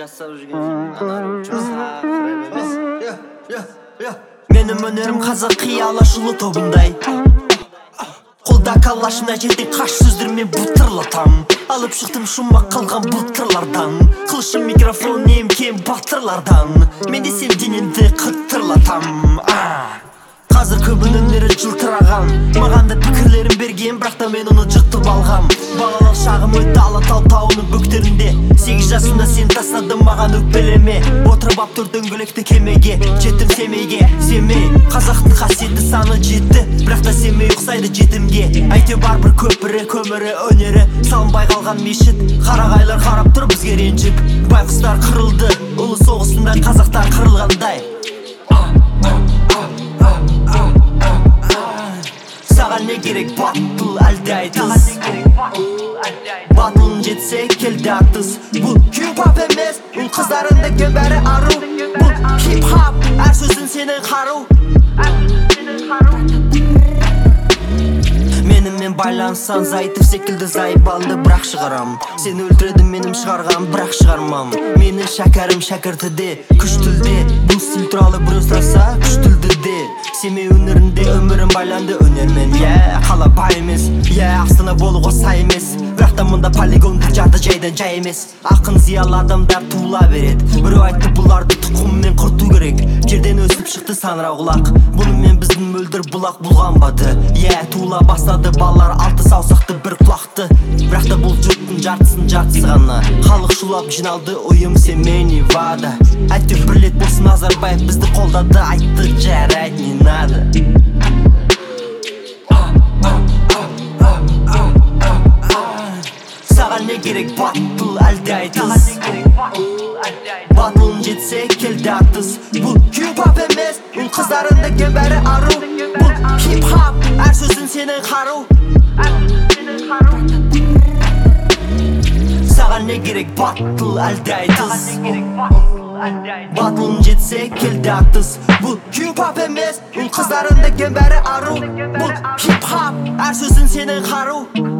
жасап жүрген менің өнерім қазақи алашұлы тобындай. Қолда калашына жерден қаш сөздермен бұтырлатам. Алып шықтым шумақ қалған бұлтырлардан. Қылышым микрофон немкем батырлардан. Мен десем дененді қыттырлатам. Қазір көбін өнері жылтыраған. Маған да пікірлерін берген, бірақ та мен оны жықтып алғам. Балалық шағым өтті Алатау тауының бөктерінде. 8 жасында сен тастадың маған өкпелеме. Отырып ап тұр дөңгелекті кемеге. Жеттім семейге, семей қазақтың қасиетті саны жетті. Бірақ та семей ұқсайды жетімге. Әйтеу бар бір көпірі, көмірі, өнері салынбай қалған мешіт. Қарағайлар қарап тұр бізге ренжіп. Байқұстар қырылды, ұлы соғысында қазақтар қырылғандай. Саған не керек батыл әлде айтыс. Батылың жетсе келді артыс. Бұл хип-хоп емес, бұл қыздарындың бәрі ару. Бұл хип-хоп, әр сөзін сенің қару. Менімен байлансан Зайтов секілді зайбалды бірақ шығарам. Сені өлтіреді менім шығарғам, бірақ шығармам. Менің шәкәрім шәкіртіде, күш тілде. Бұл стиль туралы біреу сұраса, күш тілдіде. Семей өнерінде өмірім байланды өнермен. Қала бай емес, Астана болуға сай емес. Бірақ та мұнда полигонды жады жайдан жай емес. Ақын зиялы адамдар туыла береді. Біреу айтты бұларды тұқыммен құрту керек. Жерден өсіп шықты саңырауқұлақ. Бұнымен біздің мөлдір бұлақ бұлғанбады. Туыла бастады балалар 6 саусақты бір құлақты. Бірақ та бұл жұрттың жартысы ғана. Халық шулап жиналды ұйым Семей Невада. Әйтеу бірлет болсын Назарбаев бізді қолдады. Айтты жарайды не надо. Саған не керек батыл әлде айтыс. Батылың жетсе келді артыс. Бұл хип-хоп емес, бұл қыздарындың бәрі ару. Бұл хип-хоп, әр сөзін сенің қару. Саған не керек батыл әлде айтыс. Батылың жетсе келді артыс. Бұл хип-хоп емес, бұл қыздарындың бәрі ару. Бұл хип-хоп, әр сөзін сенің қару.